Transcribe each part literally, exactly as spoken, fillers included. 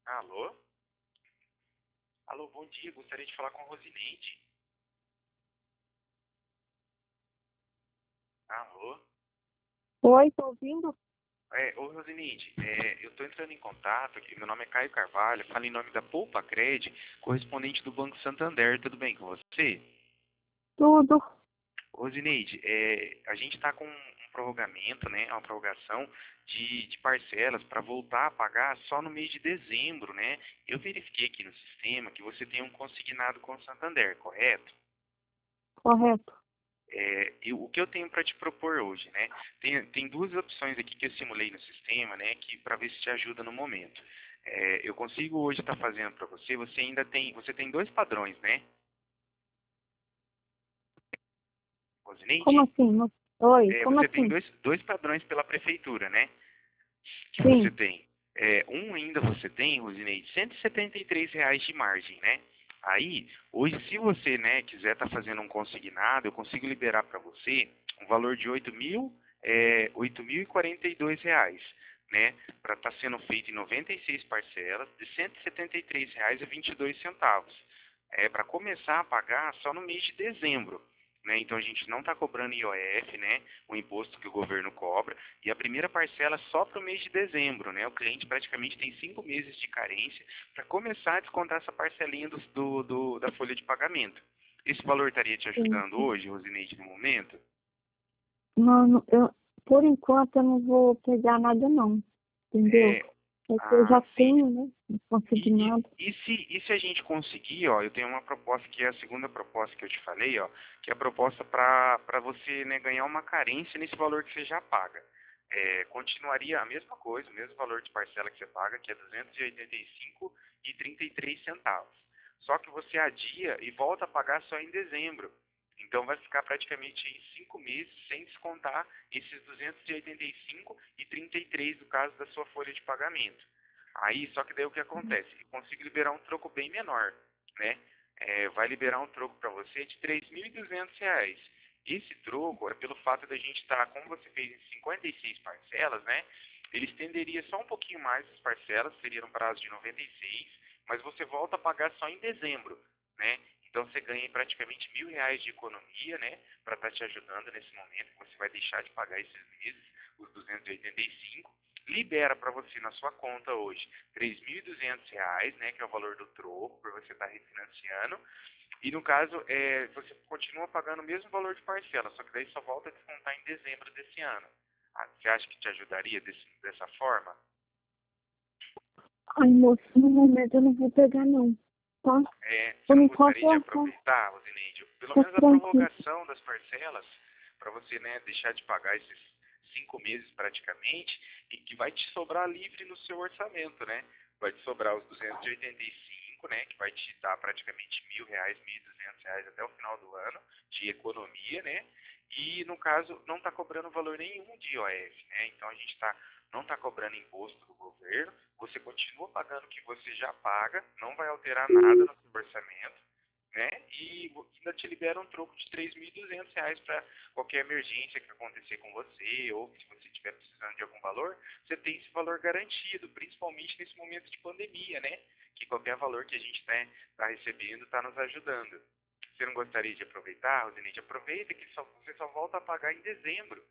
Alô? Alô, bom dia. Gostaria de falar com a Rosineide. Alô? Oi, tô ouvindo? É, ô Rosineide, é, eu estou entrando em contato aqui. Meu nome é Caio Carvalho, falo em nome da Poupa Cred, correspondente do Banco Santander. Tudo bem com você? Tudo. Rosineide, é, a gente está com um prorrogamento, né? Uma prorrogação de, de parcelas para voltar a pagar só no mês de dezembro, né? Eu verifiquei aqui no sistema que você tem um consignado com o Santander, correto? Correto. É, eu- o que eu tenho para te propor hoje, né? Tem, tem duas opções aqui que eu simulei no sistema, né? Que para ver se te ajuda no momento. É, eu consigo hoje estar fazendo para você. Você ainda tem, você tem dois padrões, né? Como Rosineide? assim? Não- Oi, É, como você tem assim? dois, dois padrões pela prefeitura, né? Que você Sim. tem. É, um ainda você tem, Rosineide, cento e setenta e três reais de margem, né? Aí, hoje, se você, né, quiser estar fazendo um consignado, eu consigo liberar para você um valor de oito mil, é, oito mil e quarenta e dois reais, né? Para estar sendo feito em noventa e seis parcelas de cento e setenta e três reais e vinte e dois centavos. É para começar a pagar só no mês de dezembro. Né? Então a gente não está cobrando I O F, né? O imposto que o governo cobra, e a primeira parcela é só para o mês de dezembro, né? O cliente praticamente tem cinco meses de carência para começar a descontar essa parcelinha do, do, do- da folha de pagamento. Esse valor estaria te Sim. ajudando hoje, Rosineide, no momento? Mano, eu, por enquanto eu não vou pegar nada não, entendeu? É, É que eu já ah, sim. tenho, né? E, e, Consignado. e se, e se a gente conseguir, ó, eu tenho uma proposta que é a segunda proposta que eu te falei, ó, que é a proposta para para você, né, ganhar uma carência nesse valor que você já paga. É, continuaria a mesma coisa, o mesmo valor de parcela que você paga, que é duzentos e oitenta e cinco reais e trinta e três centavos. Só que você adia e volta a pagar só em dezembro. Então vai ficar praticamente em cinco meses sem descontar esses duzentos e oitenta e cinco reais e trinta e três centavos no caso da sua folha de pagamento. Aí, só que daí o que acontece? Eu consigo liberar um troco bem menor, né? É, vai liberar um troco para você de três mil e duzentos reais. Esse troco é pelo fato da gente estar, como você fez em cinquenta e seis parcelas, né? Ele estenderia só um pouquinho mais as parcelas, seria no prazo de noventa e seis, mas você volta a pagar só em dezembro, né? Então você ganha praticamente mil reais de economia, né? Para estar te ajudando nesse momento, que você vai deixar de pagar esses meses, os duzentos e oitenta e cinco, libera para você na sua conta hoje três mil e duzentos reais, né, que é o valor do troco, por você estar refinanciando, e no caso, é, você continua pagando o mesmo valor de parcela, só que daí só volta a descontar em dezembro desse ano. Ah, você acha que te ajudaria desse, dessa forma? Ai, moço, no momento eu não vou pegar não, tá? É, você Por não enquanto gostaria de eu tô, aproveitar, Rosineide, pelo tô menos a tranquilo. prorrogação das parcelas, para você, né, deixar de pagar esses cinco meses praticamente, e que vai te sobrar livre no seu orçamento, né? Vai te sobrar os duzentos e oitenta e cinco, né, que vai te dar praticamente mil reais, mil e duzentos reais até o final do ano de economia, né? E no caso não está cobrando valor nenhum de I O F, né? Então a gente tá, não está cobrando imposto do governo, você continua pagando o que você já paga, não vai alterar nada no seu orçamento, né? E ainda te libera um troco de três mil e duzentos reais para qualquer emergência que acontecer com você, ou se você estiver precisando de algum valor, você tem esse valor garantido, principalmente nesse momento de pandemia, né? Que qualquer valor que a gente está tá recebendo está nos ajudando. Você não gostaria de aproveitar, Rosinete? Aproveita que só, você só volta a pagar em dezembro.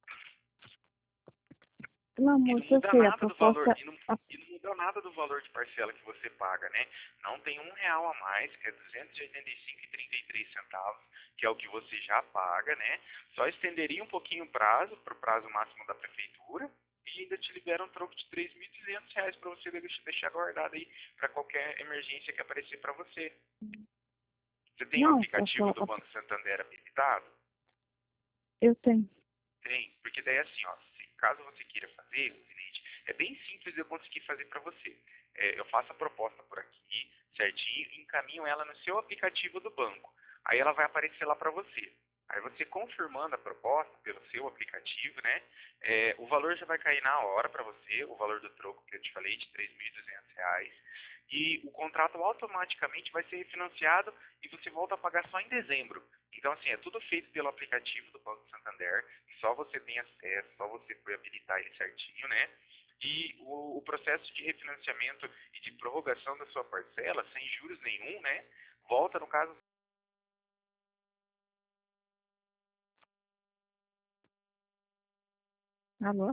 Não, E não moço, eu muda sei, a nada do valor, proposta, e não, a- e não muda nada do valor de parcela que você paga, né? Não tem um real a mais, que é duzentos e oitenta e cinco reais e trinta e três centavos, que é o que você já paga, né? Só estenderia um pouquinho o prazo, para o prazo máximo da prefeitura, e ainda te libera um troco de três mil e duzentos reais para você deixar guardado aí para qualquer emergência que aparecer para você. Você tem o não, aplicativo essa, do Banco Santander habilitado? eu tenho. Tem, porque daí assim, ó, se, caso você queira fazer, Luzinete, é bem simples de eu conseguir fazer para você. É, eu faço a proposta por aqui, certinho, e encaminho ela no seu aplicativo do banco. Aí ela vai aparecer lá para você. Aí você confirmando a proposta pelo seu aplicativo, né? É, o valor já vai cair na hora para você, o valor do troco que eu te falei, de três mil e duzentos reais. E o contrato automaticamente vai ser refinanciado e você volta a pagar só em dezembro. Então, assim, é tudo feito pelo aplicativo do Banco Santander, só você tem acesso, só você foi habilitar ele certinho, né? e o, o processo de refinanciamento e de prorrogação da sua parcela, sem juros nenhum, né, volta, no caso, Alô?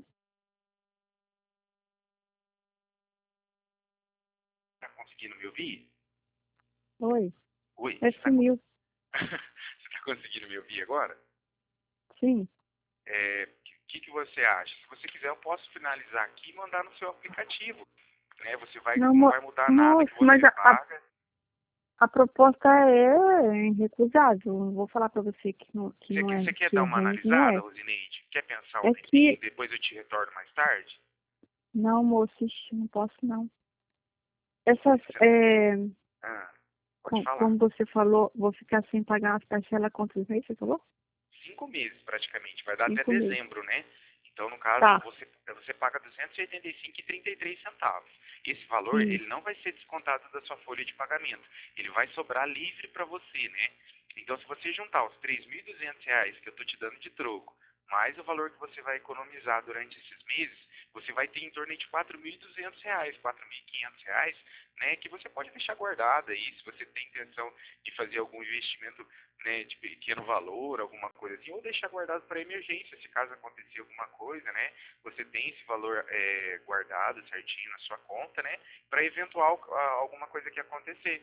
tá conseguindo me ouvir? Oi? Oi, É, você tá, sumiu. você tá conseguindo me ouvir agora? Sim. É, o que, que você acha? Se você quiser, eu posso finalizar aqui e mandar no seu aplicativo, né, você vai, Não, não mo- vai mudar nada moço, que mas você a, a, paga. a proposta é irrecusável. Não vou falar pra você que não, que Você, não quer- é, você quer que dar é uma ruim, que não analisada, é. Rosineide? Quer pensar um É tempinho, que, depois eu te retorno mais tarde? não, moço, ixi, não posso não. Essas, Você, é, ah, pode com- falar. como você falou, vou ficar sem pagar as parcelas quantos meses, você falou? Cinco meses, praticamente. Vai dar até Cinco meses. dezembro, né? Então, no caso, Tá, você, você paga duzentos e oitenta e cinco reais e trinta e três centavos. Esse valor, sim. ele não vai ser descontado da sua folha de pagamento. Ele vai sobrar livre para você, né? Então, se você juntar os três mil e duzentos reais que eu estou te dando de troco, mais o valor que você vai economizar durante esses meses, você vai ter em torno de quatro mil e duzentos reais, quatro mil e quinhentos reais, né? Que você pode deixar guardado aí, se você tem intenção de fazer algum investimento, né, de pequeno valor, alguma coisa assim, ou deixar guardado para emergência, se caso acontecer alguma coisa, né, você tem esse valor é, guardado certinho na sua conta, né, para eventual a, alguma coisa que acontecer.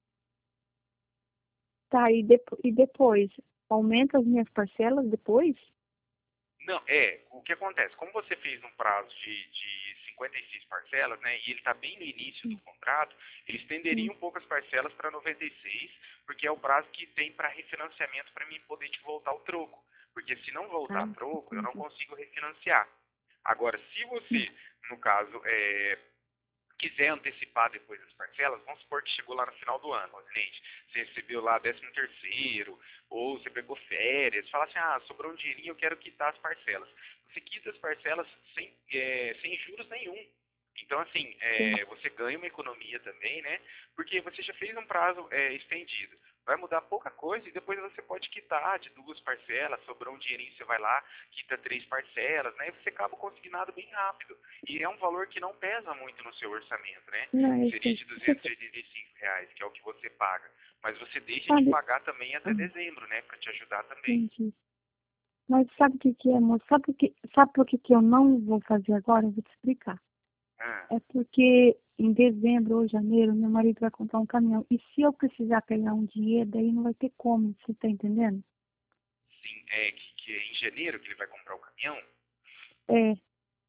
Tá, e, depo e depois? Aumenta as minhas parcelas depois? Não, é, o que acontece, como você fez um prazo de, de cinquenta e seis parcelas, né, e ele está bem no início do Sim, contrato, eles sim, estenderiam um pouco as parcelas para noventa e seis, porque é o prazo que tem para refinanciamento para mim poder te voltar o troco. Porque se não voltar ah, troco, eu não entendi. consigo refinanciar. Agora, se Hum, você, no caso, é, quiser antecipar depois as parcelas, vamos supor que chegou lá no final do ano, Rosinete, você recebeu lá décimo terceiro, ou você pegou férias, fala assim, ah, sobrou um dinheirinho, eu quero quitar as parcelas. Você quita as parcelas sem, é, sem juros nenhum. Então, assim, sim. é, você ganha uma economia também, né? Porque você já fez um prazo é, estendido. Vai mudar pouca coisa e depois você pode quitar de duas parcelas, sobrou um dinheirinho, você vai lá, quita três parcelas, né? E você acaba o consignado bem rápido. E é um valor que não pesa muito no seu orçamento, né? Não, eu Seria sei. de Você duzentos e oitenta e cinco reais, que é o que você paga. Mas você deixa de sabe? pagar também até Ah, dezembro, né? Para te ajudar também. entendi. Mas sabe o que que é, moço? Sabe por que, sabe por que que eu não vou fazer agora? Eu vou te explicar. Ah, É porque em dezembro ou janeiro, meu marido vai comprar um caminhão. E se eu precisar pegar um dinheiro, daí não vai ter como, você tá entendendo? sim, é que, que é em janeiro que ele vai comprar o caminhão. É.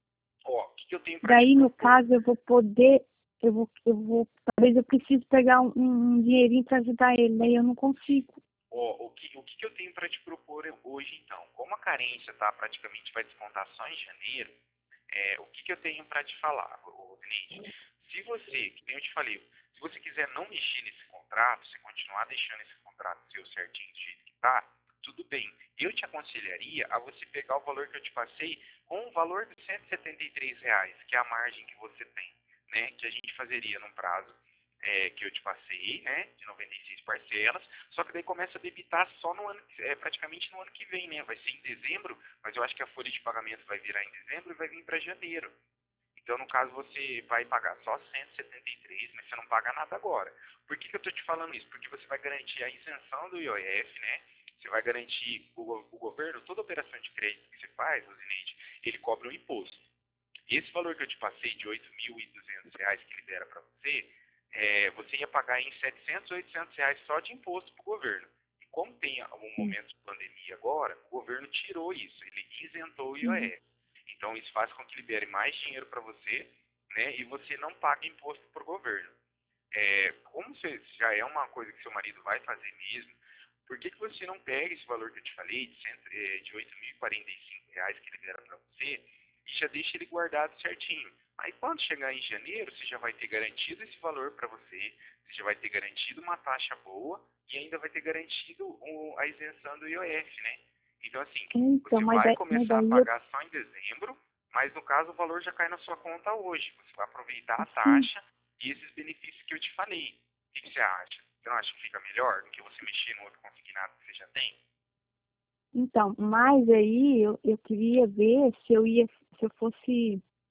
Ó, o que, que eu tenho para te Daí, no propor? caso, eu vou poder, eu vou, eu vou, talvez eu precise pegar um, um um dinheirinho para ajudar ele, daí eu não consigo. Ó, o que, o que, que eu tenho para te propor hoje, então? Como a carência tá praticamente vai descontar só em janeiro, é, o que, que eu tenho para te falar, Rodinei? Se você, que nem eu te falei, se você quiser não mexer nesse contrato, se continuar deixando esse contrato seu certinho do jeito que tá, tudo bem. Eu te aconselharia a você pegar o valor que eu te passei com o valor de cento e setenta e três reais, que é a margem que você tem, né? Que a gente fazeria num prazo é, que eu te passei, né? De noventa e seis parcelas, só que daí começa a debitar só no ano, é, praticamente no ano que vem, né? Vai ser em dezembro, mas eu acho que a folha de pagamento vai virar em dezembro e vai vir para janeiro. Então, no caso, você vai pagar só cento e setenta e três, mas você não paga nada agora. Por que, que eu estou te falando isso? Porque você vai garantir a isenção do I O F, né? Você vai garantir o, o governo, toda operação de crédito que você faz, Rosinete, ele cobra um imposto. Esse valor que eu te passei de oito mil e duzentos reais que ele dera para você, é, você ia pagar em setecentos, oitocentos reais só de imposto para o governo. E como tem um Sim. momento de pandemia agora, o governo tirou isso, ele isentou o Uhum. I O F. Então isso faz com que libere mais dinheiro para você, né, e você não paga imposto para o governo. É, como você, já é uma coisa que seu marido vai fazer mesmo, por que, que você não pega esse valor que eu te falei, de, cento, é, de oito mil e quarenta e cinco reais que ele dera para você, e já deixa ele guardado certinho? Aí quando chegar em janeiro, você já vai ter garantido esse valor para você, você já vai ter garantido uma taxa boa e ainda vai ter garantido o, a isenção do I O F, né? Então assim, Então, você mas vai daí, mas começar a daí eu, pagar só em dezembro, mas no caso o valor já cai na sua conta hoje. Você vai aproveitar a sim. taxa e esses benefícios que eu te falei. O que, que você acha? Você não acha que fica melhor do que você mexer no outro consignado que você já tem? Então, mas aí eu, eu queria ver se eu ia, se eu fosse.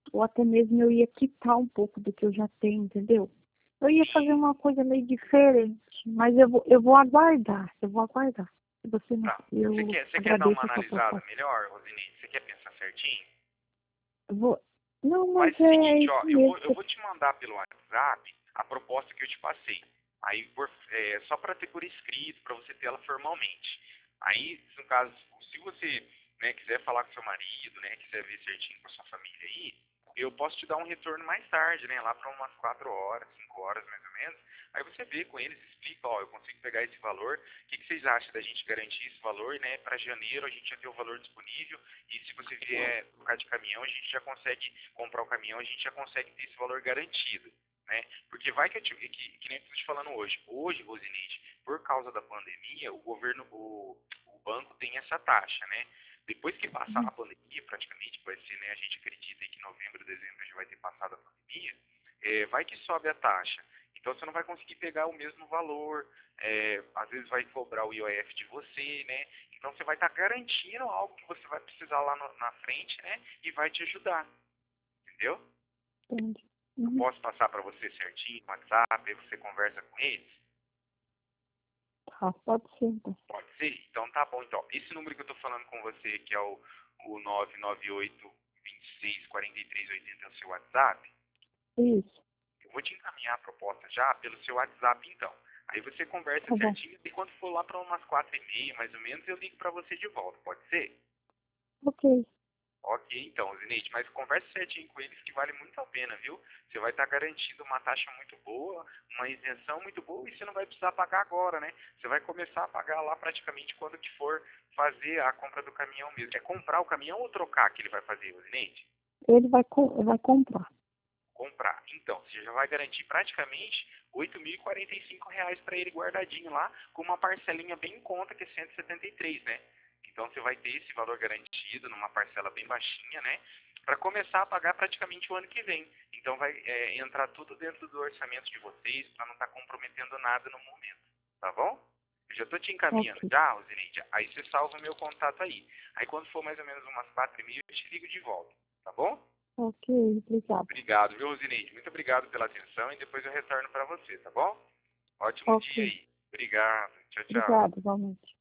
ou até mesmo eu ia quitar um pouco do que eu já tenho, entendeu? Eu ia fazer uma coisa meio diferente, mas eu vou, eu vou aguardar, eu vou aguardar. Se você não, Tá. eu Você quer, você quer dar uma agradeço a sua analisada proposta. melhor, Rosinei? Você quer pensar certinho? Eu vou, não, mas Faz o é seguinte, isso ó, eu vou, mesmo. eu vou te mandar pelo WhatsApp a proposta que eu te passei. Aí, por, é, só para ter por escrito, para você ter ela formalmente. Aí, no caso, se você, né, quiser falar com seu marido, né, quiser ver certinho com a sua família aí, eu posso te dar um retorno mais tarde, né, lá para umas quatro horas, cinco horas mais ou menos. Aí você vê com eles, explica, ó, eu consigo pegar esse valor, o que, que vocês acham da gente garantir esse valor, né, para janeiro a gente já ter o valor disponível, e se você vier trocar de caminhão, a gente já consegue comprar o caminhão, a gente já consegue ter esse valor garantido, né? Porque vai que, eu te, que, que nem eu estou te falando hoje. Hoje, Rosinete, por causa da pandemia, o governo, o, o banco tem essa taxa, né? Depois que passar a pandemia, praticamente, vai ser, né? A gente acredita que em novembro, dezembro já vai ter passado a pandemia, é, vai que sobe a taxa. Então você não vai conseguir pegar o mesmo valor, é, às vezes vai cobrar o I O F de você, né? Então você vai estar garantindo algo que você vai precisar lá no, na frente, né? E vai te ajudar, entendeu? Entendi. Eu Uhum. posso passar para você certinho no WhatsApp, aí você conversa com eles? Tá, pode ser, então. Pode ser? Então tá bom. Então, esse número que eu estou falando com você, que é o, o nove nove oito, dois seis, quatro três oito zero, é o seu WhatsApp, Isso, eu vou te encaminhar a proposta já pelo seu WhatsApp, então. Aí você conversa tá bom. certinho e quando for lá para umas quatro e meia, mais ou menos, eu ligo para você de volta. Pode ser? Ok, Ok, então, Zineide, mas converse certinho com eles que vale muito a pena, viu? Você vai estar garantindo uma taxa muito boa, uma isenção muito boa e você não vai precisar pagar agora, né? Você vai começar a pagar lá praticamente quando que for fazer a compra do caminhão mesmo. É comprar o caminhão ou trocar que ele vai fazer, Zineide? ele vai, co- vai comprar. Comprar. Então, você já vai garantir praticamente oito mil e quarenta e cinco reais para ele guardadinho lá, com uma parcelinha bem em conta, que é cento e setenta e três, né? Então você vai ter esse valor garantido numa parcela bem baixinha, né? Para começar a pagar praticamente o ano que vem. Então vai é, entrar tudo dentro do orçamento de vocês, para não estar tá comprometendo nada no momento. Tá bom? Eu já estou te encaminhando Ok, já, Rosineide. Aí você salva o meu contato aí. Aí quando for mais ou menos umas quatro e meia, eu te ligo de volta. Tá bom? ok, obrigado. Obrigado, viu, Rosineide? Muito obrigado pela atenção e depois eu retorno para você, tá bom? Ótimo dia Ok, aí. Obrigado. Tchau, tchau. obrigado, igualmente.